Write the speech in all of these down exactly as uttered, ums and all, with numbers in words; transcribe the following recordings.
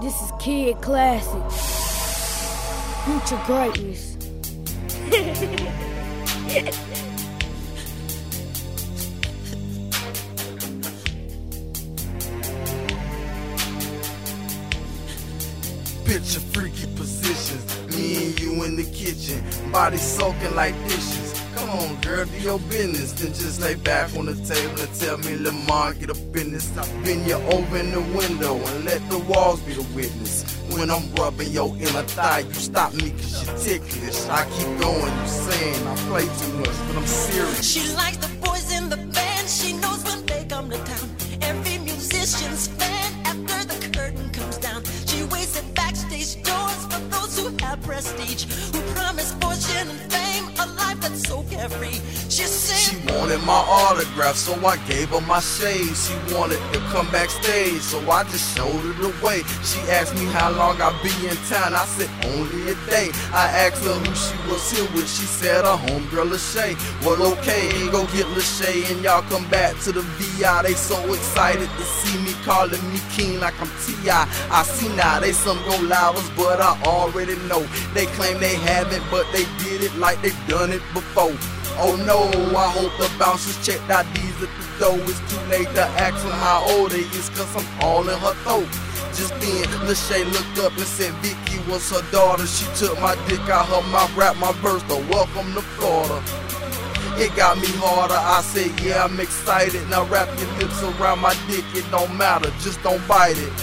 This is Kid Classic. Future greatness. Picture freaky positions, me and you in the kitchen, body soaking like dishes. Come on, girl, do your business. Then just lay back on the table and tell me, Lamar, get up in this. Bend you over in the window and let the walls be the witness. When I'm rubbing your inner thigh, you stop me cause you're ticklish. I keep going, you saying I play too much, but I'm serious. She likes the boys in the band, she knows when they come to town. Every musician's fan after the curtain comes down. She waits at backstage doors for those who have prestige, who promise fortune and fame, a life that's so carefree. She said she wanted my autograph, so I gave her my shade. She wanted to come backstage, so I just showed her the way. She asked me how long I be in town, I said only a day. I asked her who she was here with, she said her homegirl Lachey. Well okay, go get Lachey and y'all come back to the V I. They so excited to see me, calling me king like I'm T I I see now they some go livers, but I already know. They claim they haven't, but they did it like they done it before. Oh no, I hope the bouncers checked I Ds at the door. It's too late to ask them how old they is, cause I'm all in her throat. Just then, Lachey looked up and said Vicky was her daughter. She took my dick out her mouth, rapped my verse, to welcome to Florida. It got me harder, I said yeah, I'm excited. Now wrap your lips around my dick, it don't matter, just don't bite it.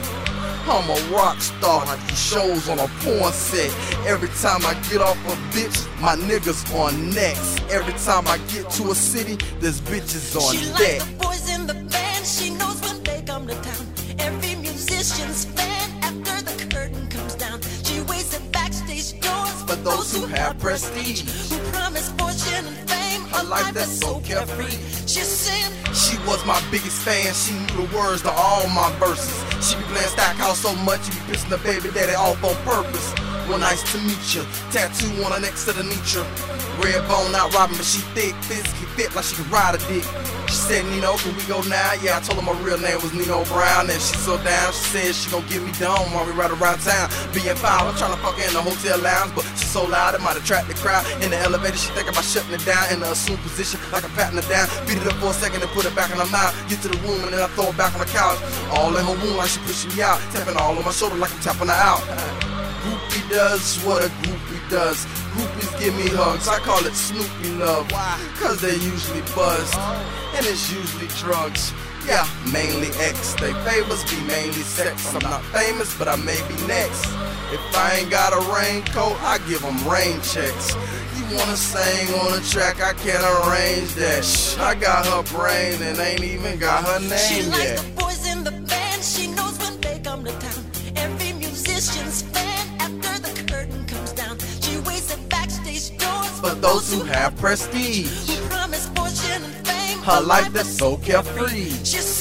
I'm a rock star, like these shows on a porn set. Every time I get off a bitch, my niggas on next. Every time I get to a city, there's bitches on she deck. She likes the boys in the band, she knows when they come to town. Every musician's fan after the curtain comes down. She waits at backstage doors for those who have prestige, who promise fortune and fame, a life that's so carefree. She said she was my biggest fan, she knew the words to all my verses. She be playing Stackhouse so much, you be pissing the baby daddy off on purpose. Well, nice to meet you, tattoo on her next to the nature. Red bone out robbing, but she thick, physically fit like she can ride a dick. She said, Nino, can we go now? Yeah, I told her my real name was Nino Brown, and she so down, she said she gon' get me down while we ride around town. Being foul, I'm tryna fuck her in the hotel lounge, but she so loud it might attract the crowd. In the elevator, she think about shutting it down in the assumed position, like I'm patting her down. Beat it up for a second and put it back in her mouth. Get to the room and then I throw it back on the couch. All in her wound like she pushing me out, tapping all on my shoulder like I'm tapping her out. Groupie does what a groupie does. Groupies give me hugs, I call it Snoopy love. Why? Cause they usually buzzed, and it's usually drugs. Yeah, mainly X. They favors be mainly sex. I'm not famous, but I may be next. If I ain't got a raincoat, I give them rain checks. You wanna sing on a track, I can't arrange that. Shh, I got her brain and ain't even got her name she yet. She likes the boys in the band, she knows when they come to town. Every musician's fan after the curtain comes down. She waits at backstage doors for those who have prestige, who promise fortune and fame, her life that's so carefree. She